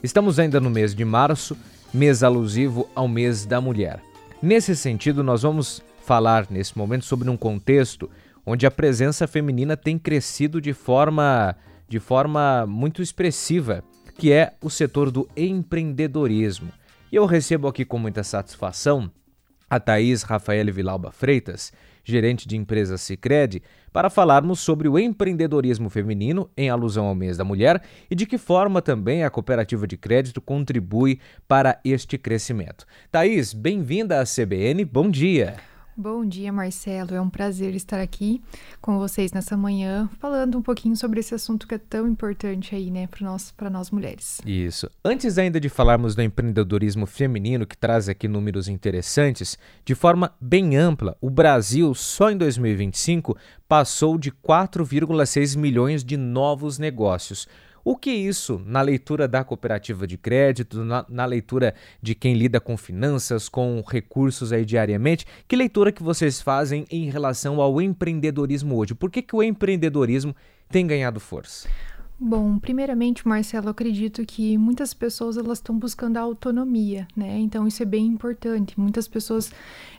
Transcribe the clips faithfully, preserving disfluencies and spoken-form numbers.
Estamos ainda no mês de março, mês alusivo ao mês da mulher. Nesse sentido, nós vamos falar nesse momento sobre um contexto onde a presença feminina tem crescido de forma, de forma muito expressiva, que é o setor do empreendedorismo. E eu recebo aqui com muita satisfação a Thaís Rafaele Vilauba Freitas, gerente de empresa Sicredi, para falarmos sobre o empreendedorismo feminino em alusão ao mês da mulher e de que forma também a cooperativa de crédito contribui para este crescimento. Thaís, bem-vinda à C B N, bom dia. Bom dia, Marcelo. É um prazer estar aqui com vocês nessa manhã, falando um pouquinho sobre esse assunto que é tão importante aí, né, para nós, para nós mulheres. Isso. Antes ainda de falarmos do empreendedorismo feminino, que traz aqui números interessantes, de forma bem ampla, o Brasil, só em dois mil e vinte e cinco, passou de quatro vírgula seis milhões de novos negócios. O que isso, na leitura da cooperativa de crédito, na, na leitura de quem lida com finanças, com recursos aí diariamente, que leitura que vocês fazem em relação ao empreendedorismo hoje? Por que que o empreendedorismo tem ganhado força? Bom, primeiramente, Marcelo, eu acredito que muitas pessoas elas estão buscando a autonomia, né? Então isso é bem importante. Muitas pessoas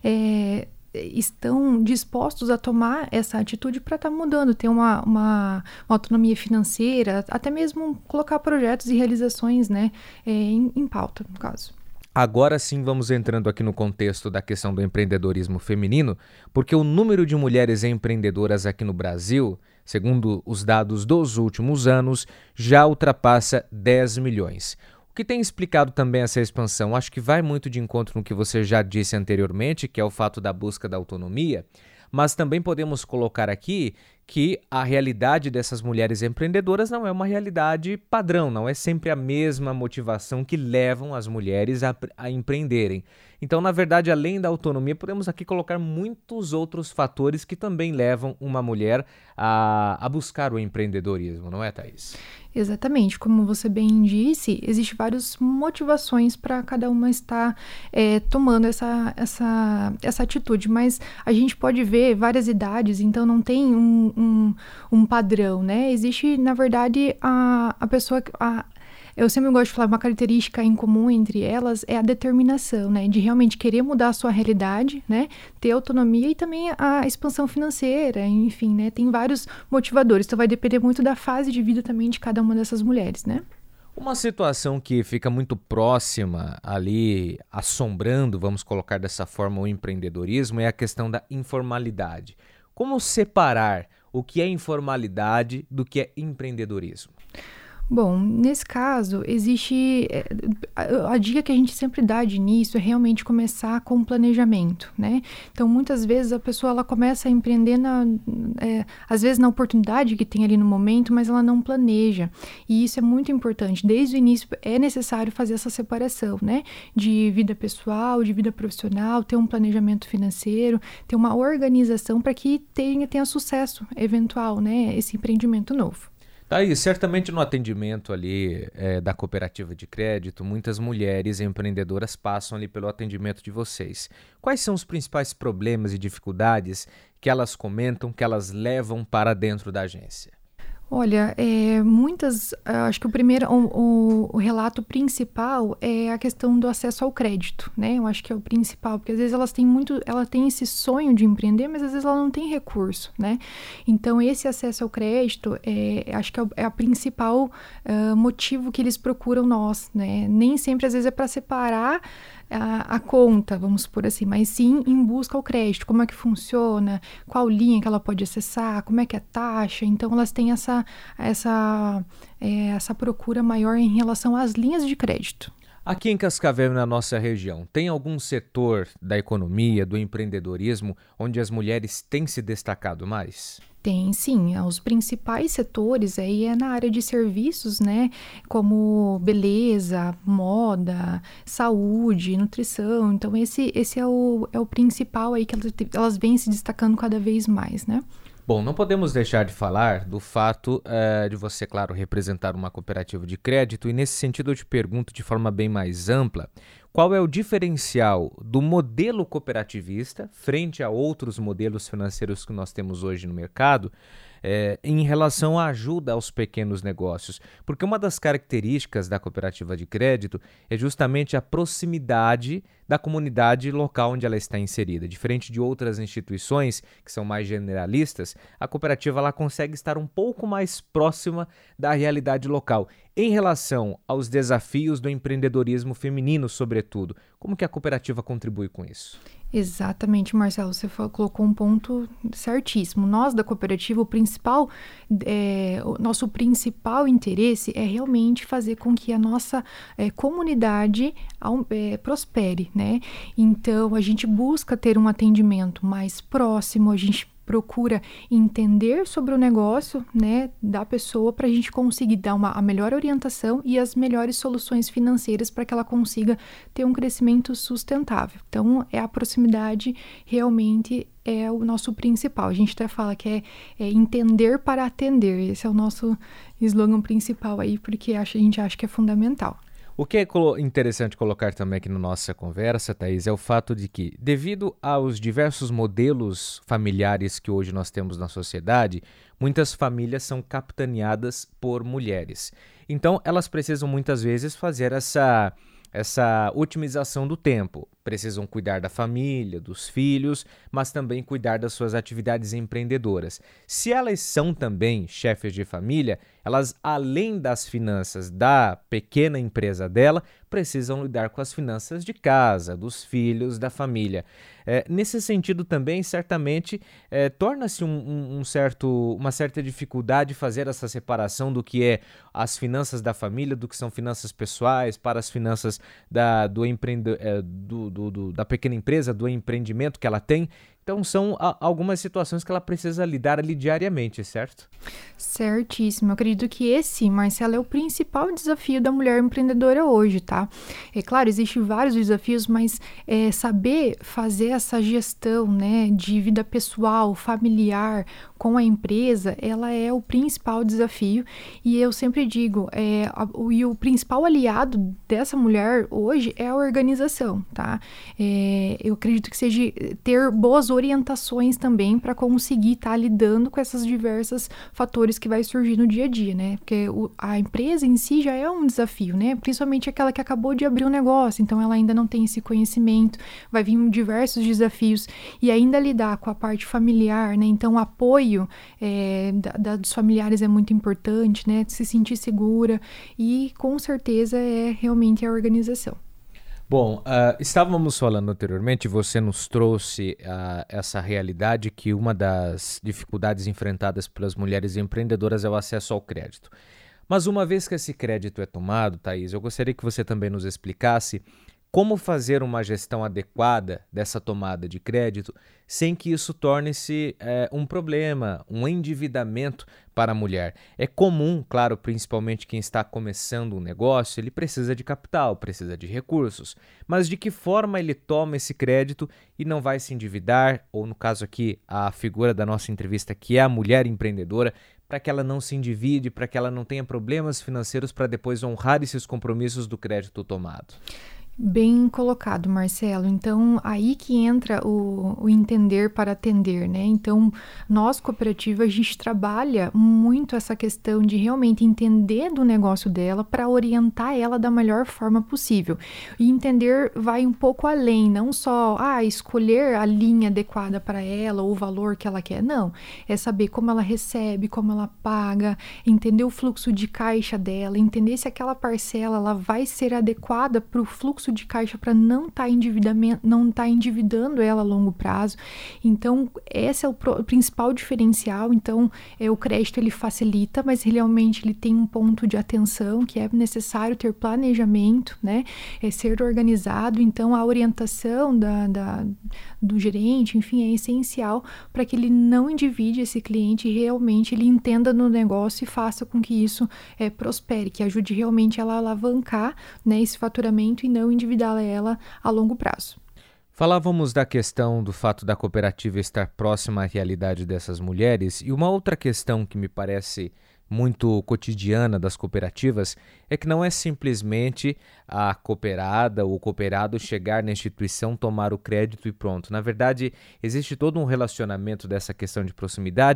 é, estão dispostos a tomar essa atitude para estar tá mudando, ter uma, uma, uma autonomia financeira, até mesmo colocar projetos e realizações, né, é, em, em pauta, no caso. Agora sim vamos entrando aqui no contexto da questão do empreendedorismo feminino, porque o número de mulheres empreendedoras aqui no Brasil, segundo os dados dos últimos anos, já ultrapassa dez milhões. O que tem explicado também essa expansão? Acho que vai muito de encontro no que você já disse anteriormente, que é o fato da busca da autonomia, mas também podemos colocar aqui que a realidade dessas mulheres empreendedoras não é uma realidade padrão, não é sempre a mesma motivação que levam as mulheres a, a empreenderem. Então, na verdade, além da autonomia, podemos aqui colocar muitos outros fatores que também levam uma mulher a, a buscar o empreendedorismo, não é, Thaís? Exatamente, como você bem disse, existem várias motivações para cada uma estar é, tomando essa, essa, essa atitude, mas a gente pode ver várias idades, então não tem um, um, um padrão, né? Existe, na verdade, a, a pessoa... A, Eu sempre gosto de falar, uma característica em comum entre elas é a determinação, né? De realmente querer mudar a sua realidade, né? Ter autonomia e também a expansão financeira, enfim, né? Tem vários motivadores, então vai depender muito da fase de vida também de cada uma dessas mulheres, né? Uma situação que fica muito próxima ali, assombrando, vamos colocar dessa forma, o empreendedorismo, é a questão da informalidade. Como separar o que é informalidade do que é empreendedorismo? Bom, nesse caso, existe... A, a dica que a gente sempre dá de início é realmente começar com o planejamento, né? Então, muitas vezes a pessoa ela começa a empreender, na, é, às vezes na oportunidade que tem ali no momento, mas ela não planeja. E isso é muito importante. Desde o início é necessário fazer essa separação, né? De vida pessoal, de vida profissional, ter um planejamento financeiro, ter uma organização para que tenha, tenha sucesso eventual, né? Esse empreendimento novo. Tá aí, certamente no atendimento ali é, da cooperativa de crédito, muitas mulheres empreendedoras passam ali pelo atendimento de vocês. Quais são os principais problemas e dificuldades que elas comentam, que elas levam para dentro da agência? Olha, é, muitas, acho que o primeiro, o, o, o relato principal é a questão do acesso ao crédito, né? Eu acho que é o principal, porque às vezes elas têm muito, ela tem esse sonho de empreender, mas às vezes ela não tem recurso, né? Então esse acesso ao crédito, é, acho que é o é a principal uh, motivo que eles procuram nós, né? Nem sempre às vezes é para separar A, a conta, vamos por assim, mas sim em busca ao crédito, como é que funciona, qual linha que ela pode acessar, como é que é a taxa, então elas têm essa, essa, é, essa procura maior em relação às linhas de crédito. Aqui em Cascavel, na nossa região, tem algum setor da economia, do empreendedorismo, onde as mulheres têm se destacado mais? Tem, sim. Os principais setores aí é na área de serviços, né? Como beleza, moda, saúde, nutrição. Então, esse, esse é, o, é o principal aí que elas, elas vêm se destacando cada vez mais, né? Bom, não podemos deixar de falar do fato uh, de você, claro, representar uma cooperativa de crédito e, nesse sentido, eu te pergunto de forma bem mais ampla, qual é o diferencial do modelo cooperativista frente a outros modelos financeiros que nós temos hoje no mercado, é, em relação à ajuda aos pequenos negócios. Porque uma das características da cooperativa de crédito é justamente a proximidade da comunidade local onde ela está inserida. Diferente de outras instituições que são mais generalistas, a cooperativa ela consegue estar um pouco mais próxima da realidade local. Em relação aos desafios do empreendedorismo feminino, sobretudo, como que a cooperativa contribui com isso? Exatamente, Marcelo, você falou, colocou um ponto certíssimo. Nós da cooperativa, o principal, é, o nosso principal interesse é realmente fazer com que a nossa é, comunidade é, prospere, né? Então, a gente busca ter um atendimento mais próximo, a gente procura entender sobre o negócio, né, da pessoa para a gente conseguir dar uma, a melhor orientação e as melhores soluções financeiras para que ela consiga ter um crescimento sustentável. Então, é a proximidade realmente é o nosso principal. A gente até fala que é, é entender para atender. Esse é o nosso slogan principal aí, porque a gente acha que é fundamental. O que é interessante colocar também aqui na nossa conversa, Thaís, é o fato de que, devido aos diversos modelos familiares que hoje nós temos na sociedade, muitas famílias são capitaneadas por mulheres. Então, elas precisam muitas vezes fazer essa, essa otimização do tempo. Precisam cuidar da família, dos filhos, mas também cuidar das suas atividades empreendedoras. Se elas são também chefes de família, elas, além das finanças da pequena empresa dela, precisam lidar com as finanças de casa, dos filhos, da família. É, nesse sentido também, certamente, é, torna-se um, um, um certo, uma certa dificuldade fazer essa separação do que é as finanças da família, do que são finanças pessoais, para as finanças da, do empreendedor, é, do Do, do, da pequena empresa, do empreendimento que ela tem. Então, são a, algumas situações que ela precisa lidar ali diariamente, certo? Certíssimo. Eu acredito que esse, Marcelo, é o principal desafio da mulher empreendedora hoje, tá? É claro, existem vários desafios, mas é, saber fazer essa gestão, né, de vida pessoal, familiar, com a empresa, ela é o principal desafio. E eu sempre digo, é, a, o, e o principal aliado dessa mulher hoje é a organização, tá? É, eu acredito que seja ter boas orientações também para conseguir estar tá lidando com essas diversas fatores que vai surgir no dia a dia, né? Porque o, a empresa em si já é um desafio, né? Principalmente aquela que acabou de abrir um negócio, então ela ainda não tem esse conhecimento, vai vir diversos desafios e ainda lidar com a parte familiar, né? Então o apoio é, da, da, dos familiares é muito importante, né? Se sentir segura e com certeza é realmente a organização. Bom, uh, estávamos falando anteriormente, você nos trouxe uh, essa realidade que uma das dificuldades enfrentadas pelas mulheres empreendedoras é o acesso ao crédito. Mas uma vez que esse crédito é tomado, Thaís, eu gostaria que você também nos explicasse como fazer uma gestão adequada dessa tomada de crédito sem que isso torne-se é, um problema, um endividamento para a mulher. É comum, claro, principalmente quem está começando um negócio, ele precisa de capital, precisa de recursos. Mas de que forma ele toma esse crédito e não vai se endividar, ou no caso aqui, a figura da nossa entrevista, que é a mulher empreendedora, para que ela não se endivide, para que ela não tenha problemas financeiros para depois honrar esses compromissos do crédito tomado? Bem colocado, Marcelo. Então, aí que entra o, o entender para atender, né? Então, nós, cooperativa, a gente trabalha muito essa questão de realmente entender do negócio dela para orientar ela da melhor forma possível. E entender vai um pouco além, não só ah, escolher a linha adequada para ela ou o valor que ela quer, não. É saber como ela recebe, como ela paga, entender o fluxo de caixa dela, entender se aquela parcela ela vai ser adequada para o fluxo de caixa para não estar tá endividamento, não tá endividando ela a longo prazo. Então, esse é o, pro, o principal diferencial. Então, é, o crédito ele facilita, mas realmente ele tem um ponto de atenção que é necessário ter planejamento, né? É ser organizado. Então, a orientação da, da, do gerente, enfim, é essencial para que ele não endivide esse cliente e realmente ele entenda no negócio e faça com que isso é, prospere, que ajude realmente ela a alavancar, né, esse faturamento e não endividar ela a longo prazo. Falávamos da questão do fato da cooperativa estar próxima à realidade dessas mulheres e uma outra questão que me parece muito cotidiana das cooperativas é que não é simplesmente a cooperada ou o cooperado chegar na instituição, tomar o crédito e pronto. Na verdade, existe todo um relacionamento dessa questão de proximidade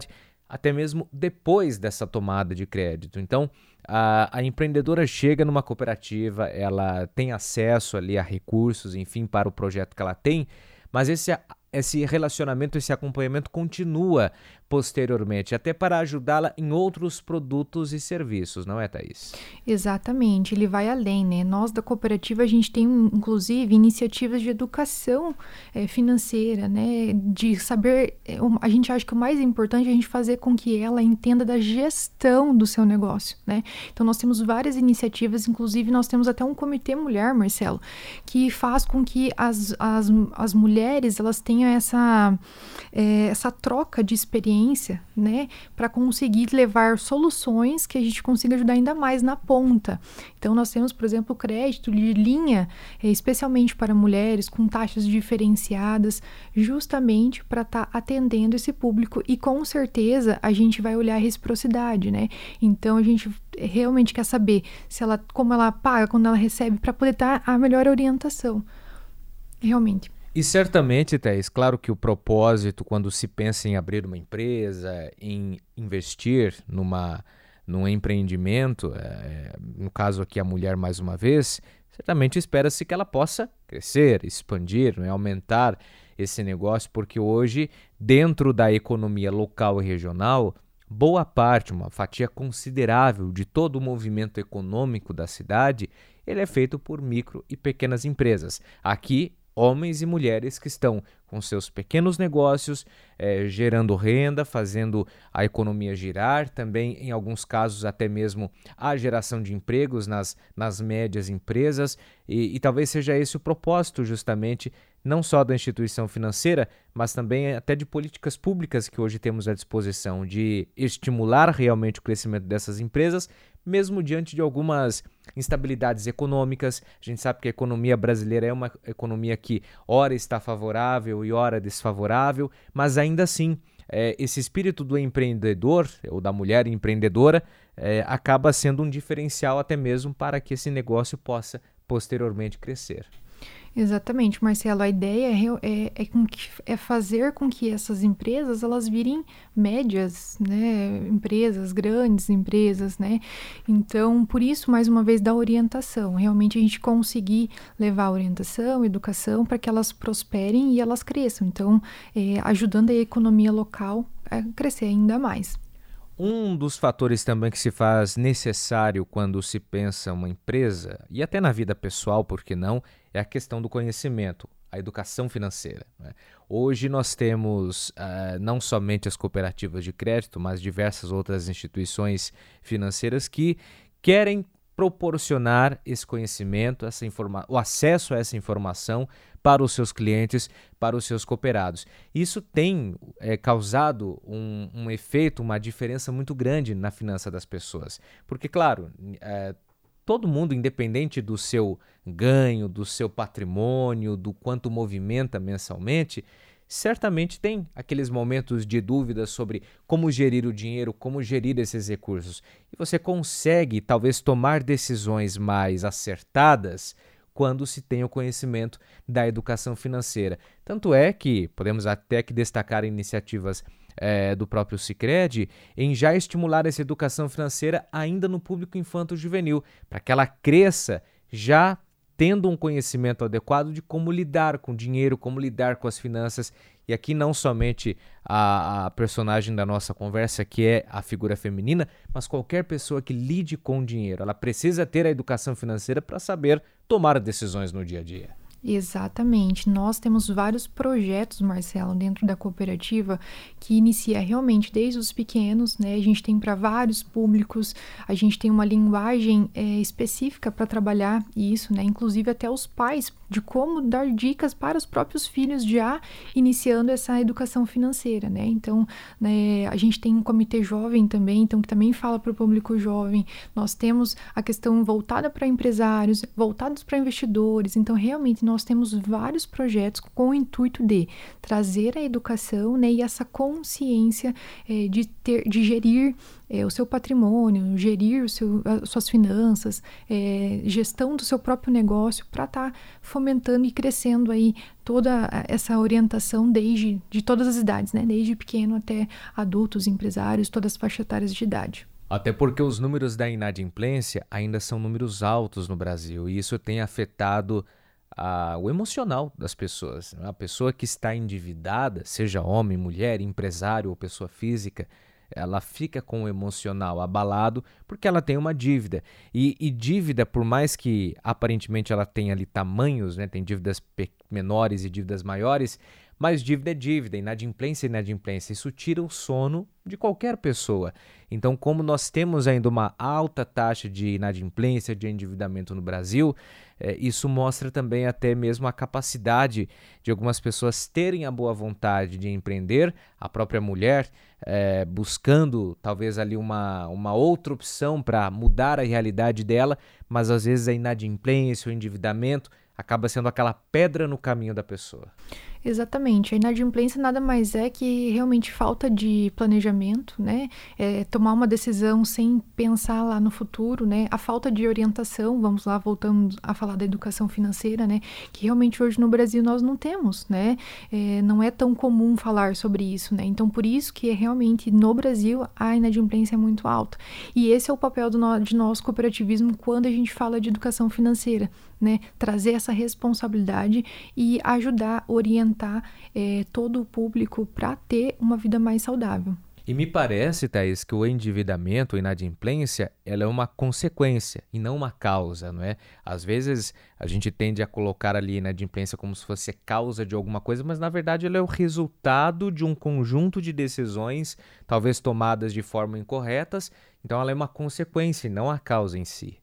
até mesmo depois dessa tomada de crédito. Então, a, a empreendedora chega numa cooperativa, ela tem acesso ali a recursos, enfim, para o projeto que ela tem, mas esse, esse relacionamento, esse acompanhamento continua posteriormente, até para ajudá-la em outros produtos e serviços, não é, Thaís? Exatamente, ele vai além, né? Nós da cooperativa, a gente tem, inclusive, iniciativas de educação é, financeira, né? De saber, é, a gente acha que o mais importante é a gente fazer com que ela entenda da gestão do seu negócio, né? Então, nós temos várias iniciativas, inclusive, nós temos até um comitê mulher, Marcelo, que faz com que as, as, as mulheres, elas tenham essa, é, essa troca de experiência, né, para conseguir levar soluções que a gente consiga ajudar ainda mais na ponta. Então, nós temos, por exemplo, o crédito de linha, especialmente para mulheres, com taxas diferenciadas, justamente para estar tá atendendo esse público, e com certeza a gente vai olhar a reciprocidade, né? Então, a gente realmente quer saber se ela, como ela paga quando ela recebe, para poder dar a melhor orientação. Realmente. E certamente, Thaís, claro que o propósito, quando se pensa em abrir uma empresa, em investir numa, num empreendimento, é, no caso aqui a mulher mais uma vez, certamente espera-se que ela possa crescer, expandir, né, aumentar esse negócio, porque hoje, dentro da economia local e regional, boa parte, uma fatia considerável de todo o movimento econômico da cidade, ele é feito por micro e pequenas empresas. Aqui, homens e mulheres que estão com seus pequenos negócios, eh, gerando renda, fazendo a economia girar, também em alguns casos até mesmo a geração de empregos nas, nas médias empresas, e, e talvez seja esse o propósito justamente não só da instituição financeira, mas também até de políticas públicas que hoje temos à disposição, de estimular realmente o crescimento dessas empresas, mesmo diante de algumas instabilidades econômicas. A gente sabe que a economia brasileira é uma economia que ora está favorável e ora desfavorável, mas ainda assim, é, esse espírito do empreendedor, ou da mulher empreendedora, é, acaba sendo um diferencial até mesmo para que esse negócio possa posteriormente crescer. Exatamente, Marcelo. A ideia é, é, é, com que, é fazer com que essas empresas elas virem médias, né? Empresas, grandes empresas, né? Então, por isso, mais uma vez, da orientação. Realmente a gente conseguir levar orientação, educação, para que elas prosperem e elas cresçam. Então, é, ajudando a economia local a crescer ainda mais. Um dos fatores também que se faz necessário quando se pensa uma empresa, e até na vida pessoal, por que não, é a questão do conhecimento, a educação financeira, né? Hoje nós temos uh, não somente as cooperativas de crédito, mas diversas outras instituições financeiras que querem proporcionar esse conhecimento, essa informa- o acesso a essa informação para os seus clientes, para os seus cooperados. Isso tem é, causado um, um efeito, uma diferença muito grande na finança das pessoas. Porque, claro, é, todo mundo, independente do seu ganho, do seu patrimônio, do quanto movimenta mensalmente, certamente tem aqueles momentos de dúvida sobre como gerir o dinheiro, como gerir esses recursos. E você consegue, talvez, tomar decisões mais acertadas quando se tem o conhecimento da educação financeira. Tanto é que podemos até que destacar iniciativas é, do próprio Sicredi em já estimular essa educação financeira ainda no público infanto-juvenil, para que ela cresça já tendo um conhecimento adequado de como lidar com o dinheiro, como lidar com as finanças. E aqui não somente a, a personagem da nossa conversa, que é a figura feminina, mas qualquer pessoa que lide com o dinheiro. Ela precisa ter a educação financeira para saber tomar decisões no dia a dia. Exatamente. Nós temos vários projetos, Marcelo, dentro da cooperativa que inicia realmente desde os pequenos, né? A gente tem para vários públicos, a gente tem uma linguagem é, específica para trabalhar isso, né? Inclusive até os pais, de como dar dicas para os próprios filhos já iniciando essa educação financeira, né? Então, né, a gente tem um comitê jovem também, então que também fala para o público jovem. Nós temos a questão voltada para empresários, voltados para investidores. Então, realmente, nós temos vários projetos com o intuito de trazer a educação, né, e essa consciência é, de, ter, de gerir é, o seu patrimônio, gerir o seu, as suas finanças, é, gestão do seu próprio negócio para estar tá fomentando e crescendo aí toda essa orientação desde de todas as idades, né? Desde pequeno até adultos, empresários, todas as faixas etárias de idade. Até porque os números da inadimplência ainda são números altos no Brasil e isso tem afetado a, o emocional das pessoas. A pessoa que está endividada, seja homem, mulher, empresário ou pessoa física, ela fica com o emocional abalado porque ela tem uma dívida. E, e dívida, por mais que aparentemente ela tenha ali tamanhos, né, tem dívidas menores e dívidas maiores, mas dívida é dívida, inadimplência é inadimplência. Isso tira o sono de qualquer pessoa. Então, como nós temos ainda uma alta taxa de inadimplência, de endividamento no Brasil, eh, isso mostra também até mesmo a capacidade de algumas pessoas terem a boa vontade de empreender, a própria mulher eh, buscando talvez ali uma, uma outra opção para mudar a realidade dela, mas às vezes a inadimplência, o endividamento acaba sendo aquela pedra no caminho da pessoa. Exatamente. A inadimplência nada mais é que realmente falta de planejamento, né? É tomar uma decisão sem pensar lá no futuro, né? A falta de orientação, vamos lá, voltando a falar da educação financeira, né? Que realmente hoje no Brasil nós não temos, né? É, não é tão comum falar sobre isso, né? Então, por isso que realmente no Brasil a inadimplência é muito alta. E esse é o papel do no, de nosso cooperativismo quando a gente fala de educação financeira, né? Trazer essa responsabilidade e ajudar, orientar É, todo o público para ter uma vida mais saudável. E me parece, Thaís, que o endividamento, a inadimplência, ela é uma consequência e não uma causa, não é? Às vezes a gente tende a colocar ali a inadimplência como se fosse causa de alguma coisa, mas na verdade ela é o resultado de um conjunto de decisões, talvez tomadas de forma incorretas, então ela é uma consequência e não a causa em si.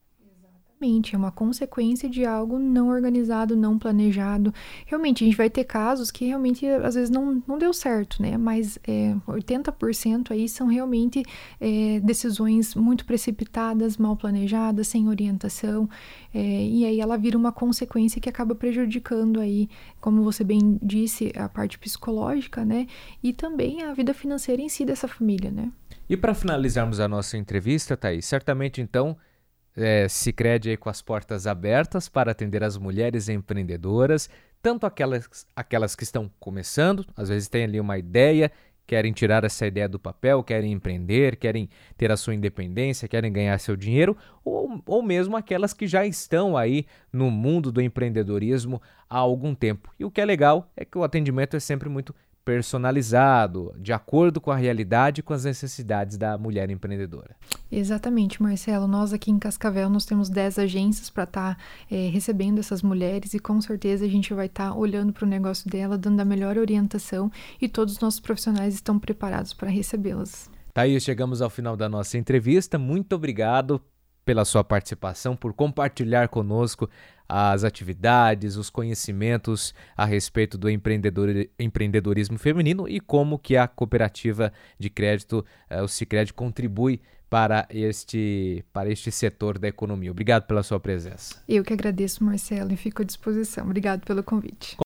É uma consequência de algo não organizado, não planejado. Realmente, a gente vai ter casos que realmente, às vezes, não, não deu certo, né? Mas é, oitenta por cento aí são realmente é, decisões muito precipitadas, mal planejadas, sem orientação. É, e aí ela vira uma consequência que acaba prejudicando aí, como você bem disse, a parte psicológica, né? E também a vida financeira em si dessa família, né? E para finalizarmos a nossa entrevista, Thaís, certamente então É, Sicredi aí com as portas abertas para atender as mulheres empreendedoras, tanto aquelas, aquelas que estão começando, às vezes têm ali uma ideia, querem tirar essa ideia do papel, querem empreender, querem ter a sua independência, querem ganhar seu dinheiro, ou, ou mesmo aquelas que já estão aí no mundo do empreendedorismo há algum tempo. E o que é legal é que o atendimento é sempre muito personalizado, de acordo com a realidade e com as necessidades da mulher empreendedora. Exatamente, Marcelo. Nós aqui em Cascavel, nós temos dez agências para estar tá, é, recebendo essas mulheres e com certeza a gente vai estar tá olhando para o negócio dela, dando a melhor orientação e todos os nossos profissionais estão preparados para recebê-las. Tá aí, chegamos ao final da nossa entrevista. Muito obrigado pela sua participação, por compartilhar conosco as atividades, os conhecimentos a respeito do empreendedor, empreendedorismo feminino e como que a cooperativa de crédito, o Sicredi, contribui para este, para este setor da economia. Obrigado pela sua presença. Eu que agradeço, Marcelo, e fico à disposição. Obrigado pelo convite.